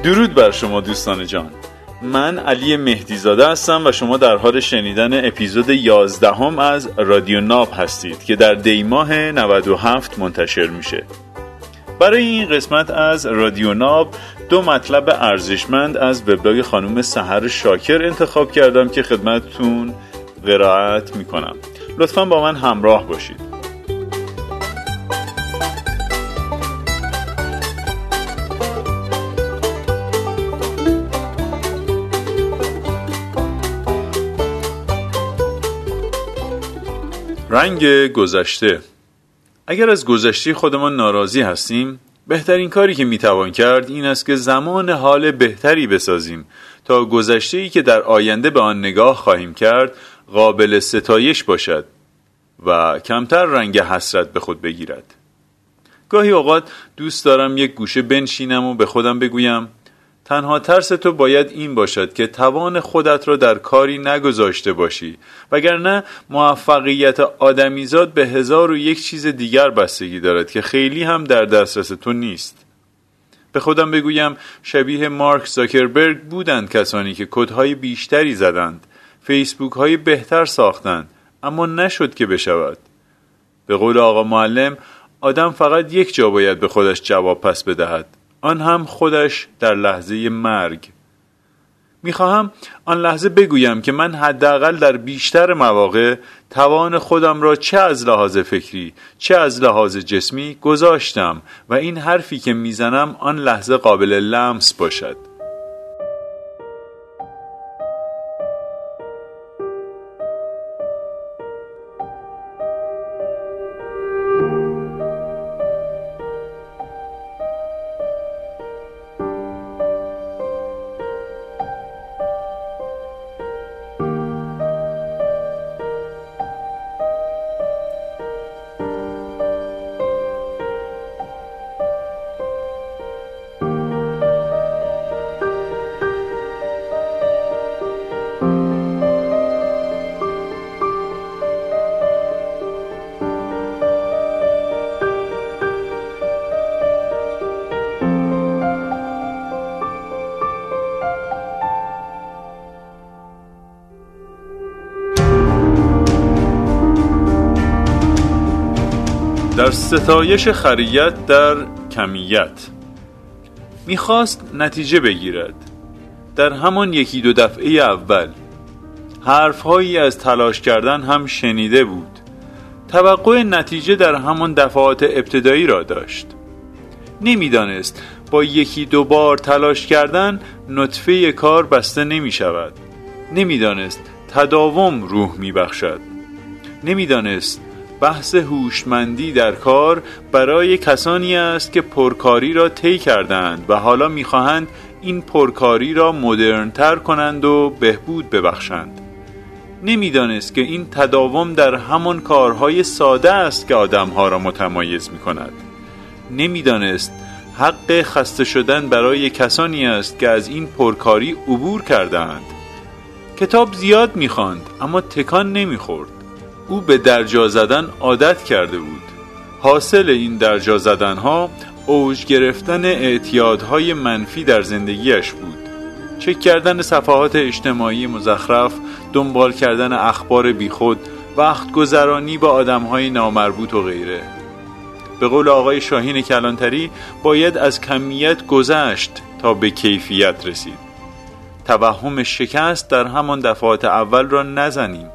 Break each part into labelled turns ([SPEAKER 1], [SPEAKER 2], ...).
[SPEAKER 1] درود بر شما دوستان جان. من علی مهدیزاده هستم و شما در حال شنیدن اپیزود 11 از رادیو ناب هستید که در دی ماه 97 منتشر میشه. برای این قسمت از رادیو ناب 2 مطلب ارزشمند از وبلاگ خانم سحر شاکر انتخاب کردم که خدمتتون قرائت میکنم. لطفاً با من همراه باشید. رنگ گذشته. اگر از گذشته خودمان ناراضی هستیم، بهترین کاری که میتوان کرد این است که زمان حال بهتری بسازیم تا گذشته‌ای که در آینده به آن نگاه خواهیم کرد قابل ستایش باشد و کمتر رنگ حسرت به خود بگیرد. گاهی اوقات دوست دارم یک گوشه بنشینم و به خودم بگویم تنها ترس تو باید این باشد که توان خودت را در کاری نگذاشته باشی، وگرنه موفقیت آدمیزاد به 1001 چیز دیگر بستگی دارد که خیلی هم در دسترس تو نیست. به خودم بگویم شبیه مارک زاکربرگ بودند کسانی که کدهای بیشتری زدند، فیسبوک های بهتر ساختند، اما نشد که بشود. به قول آقا معلم، آدم فقط یک جا باید به خودش جواب پس بدهد، آن هم خودش در لحظه مرگ. میخواهم آن لحظه بگویم که من حداقل در بیشتر مواقع توان خودم را چه از لحاظ فکری چه از لحاظ جسمی گذاشتم و این حرفی که میزنم آن لحظه قابل لمس باشد. در ستایش خریت در کمیت. میخواست نتیجه بگیرد. در همان 1-2 دفعه اول حرفهایی از تلاش کردن هم شنیده بود. توقع نتیجه در همان دفعات ابتدایی را داشت. نمیدانست با 1-2 بار تلاش کردن نطفه کار بسته نمی شود. نمیدانست تداوم روح می بخشد. نمیدانست بحث هوشمندی در کار برای کسانی است که پرکاری را طی کردند و حالا می‌خواهند این پرکاری را مدرن‌تر کنند و بهبود ببخشند. نمی‌دانست که این تداوم در همان کارهای ساده است که آدم‌ها را متمایز می‌کند. نمی‌دانست حق خسته شدن برای کسانی است که از این پرکاری عبور کردند. کتاب زیاد می‌خواند اما تکان نمی‌خورد. او به درجا زدن عادت کرده بود. حاصل این درجا زدنها اوج گرفتن اعتیادهای منفی در زندگیش بود. چک کردن صفحات اجتماعی مزخرف، دنبال کردن اخبار بیخود، وقت گذرانی با آدمهای نامربوط و غیره. به قول آقای شاهین کلانتری باید از کمیت گذشت تا به کیفیت رسید. توهم شکست در همان دفعات اول را نزنیم.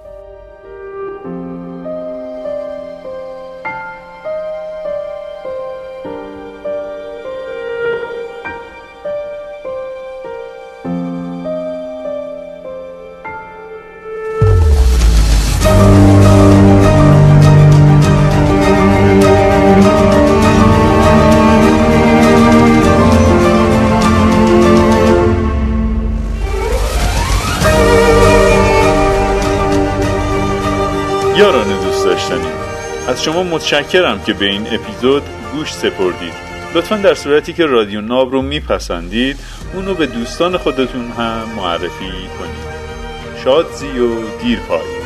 [SPEAKER 1] یاران دوست داشتنی، از شما متشکرم که به این اپیزود گوش سپردید. لطفاً در صورتی که رادیو ناب رو میپسندید اونو به دوستان خودتون هم معرفی کنید. شاد زی و دیر پای.